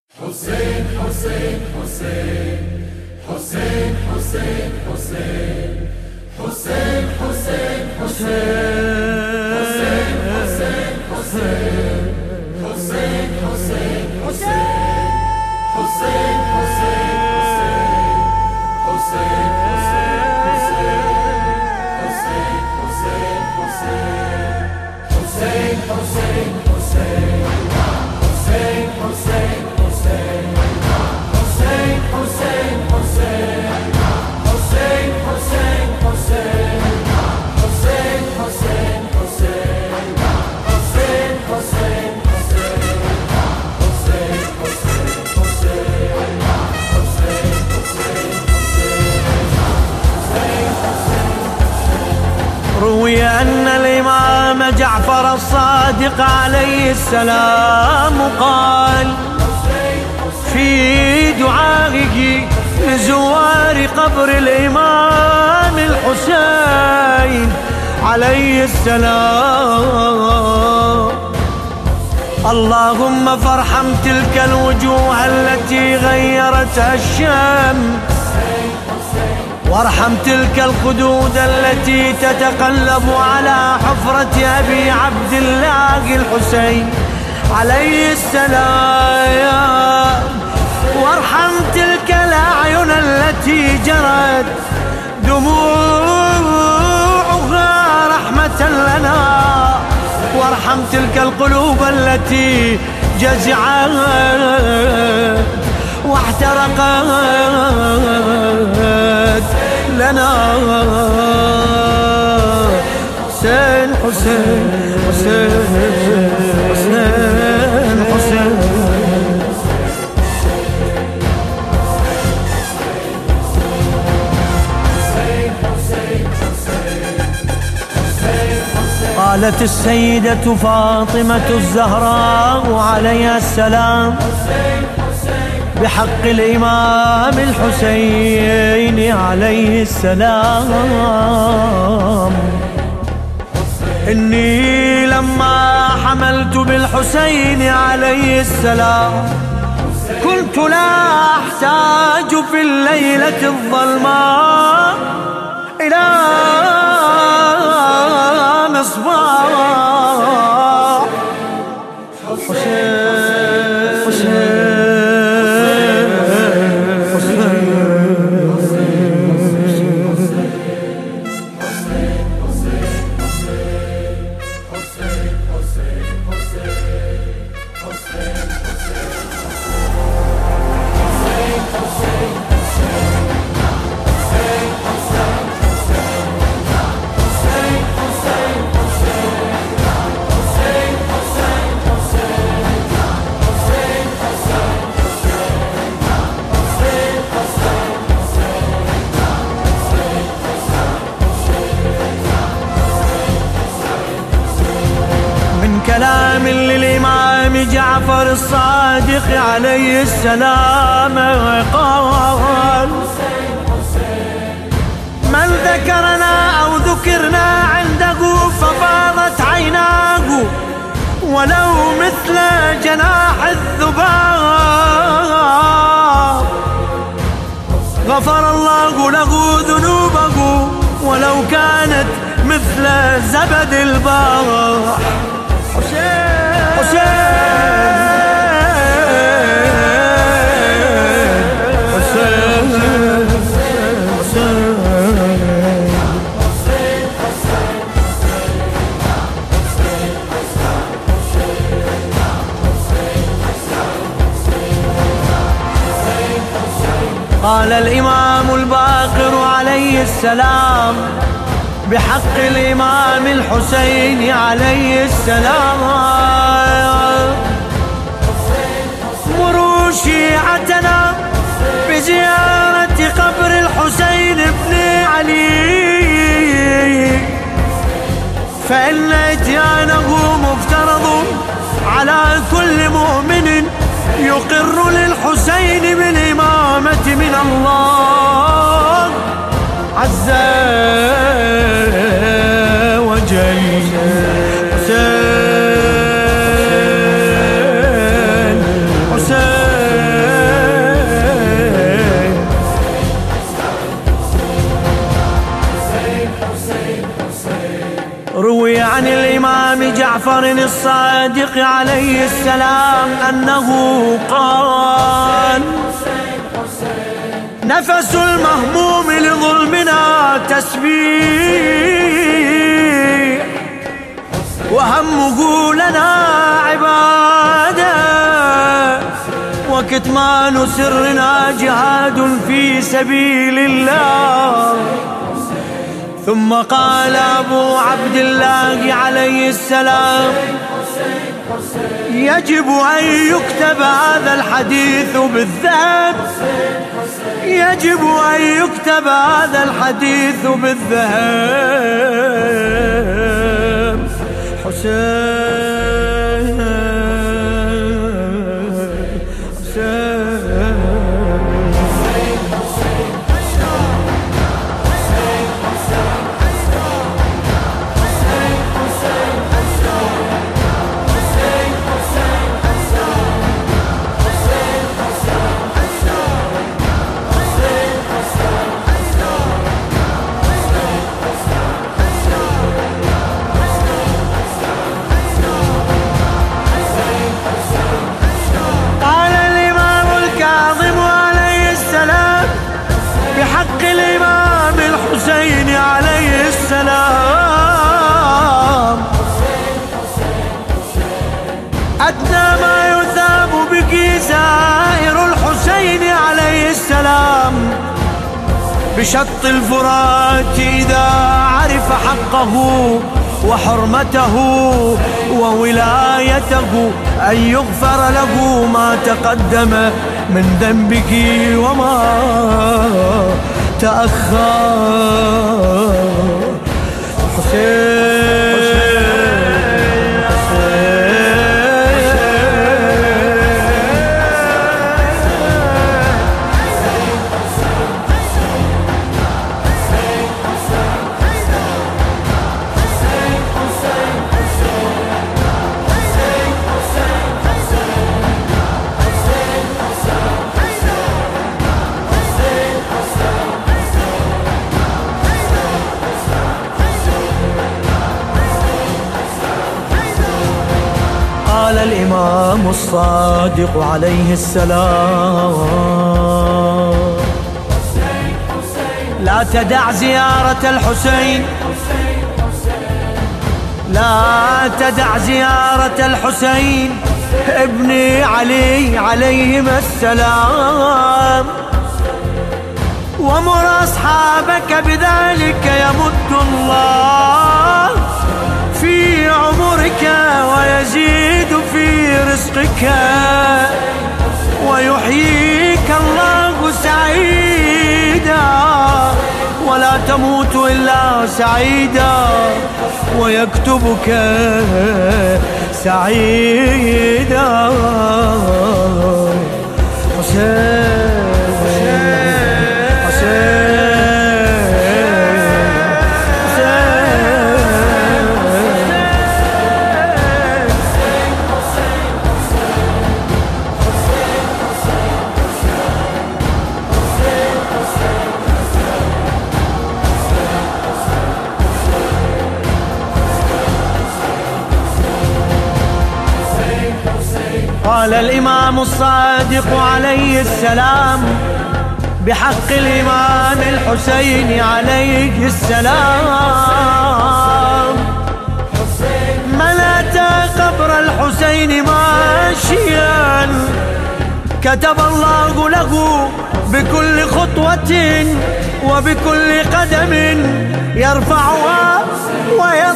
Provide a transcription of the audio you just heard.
حسين حسين حسين حسين حسين حسين حسين حسين حسين حسين حسين حسين حسين حسين حسين حسين حسين روي أن الإمام جعفر الصادق عليه السلام قال في دعائه لزوار قبر الإمام الحسين عليه السلام: اللهم فارحم تلك الوجوه التي غيرتها الشمس، وارحم تلك الخدود التي تتقلب على حفرة أبي عبد الله الحسين عليه السلام، وارحم تلك الأعين التي جرت دموعها رحمة لنا، وارحم تلك القلوب التي جزعت واحترقت لنا. حسين حسين حسين حسين حسين قالت السيدة فاطمة الزهراء عليها السلام بحق الإمام الحسين عليه السلام: إني لما حملت بالحسين عليه السلام كنت لا أحتاج في الليلة الظلماء إلى مصباح. حسين حسين كلام للإمام جعفر الصادق عليه السلام قال: من ذكرنا أو ذكرنا عنده ففاضت عيناه ولو مثل جناح الذباب، غفر الله له ذنوبه ولو كانت مثل زبد البحر. حسين حسين قال الإمام الباقر عليه السلام بحق الإمام الحسين عليه السلام: مروا شيعتنا بزيارة قبر الحسين بن علي، فإن إتيانه مفترض على كل مؤمن يقر للحسين بالإمامة من الله عز وجل. حسين حسين جعفر الصادق عليه السلام أنه قال: نفس المهموم لظلمنا تسبيح، وهمه لنا عبادة، وكتمان سرنا جهاد في سبيل الله. ثم قال أبو عبد الله عليه السلام: يجب أن يكتب هذا الحديث بالذهب، يجب أن يكتب هذا الحديث بالذهب. حسين حسين الحسين عليه السلام: أدنى ما يثاب بك زائر الحسين عليه السلام بشط الفرات إذا عرف حقه وحرمته وولايته، أن يغفر له ما تقدم من ذنبك وما تأخر. حسين قال الإمام الصادق عليه السلام: لا تدع زيارة الحسين، لا تدع زيارة الحسين ابن علي عليهما السلام، ومر أصحابك بذلك يمد الله في عمرك ويزيد في رزقك ويحييك الله سعيدا، ولا تموت إلا سعيدا ويكتبك سعيدا. حسين قال الإمام الصادق عليه السلام بحق الإمام الحسين عليه السلام: من أتى قبر الحسين ماشيا كتب الله له بكل خطوة وبكل قدم يرفعها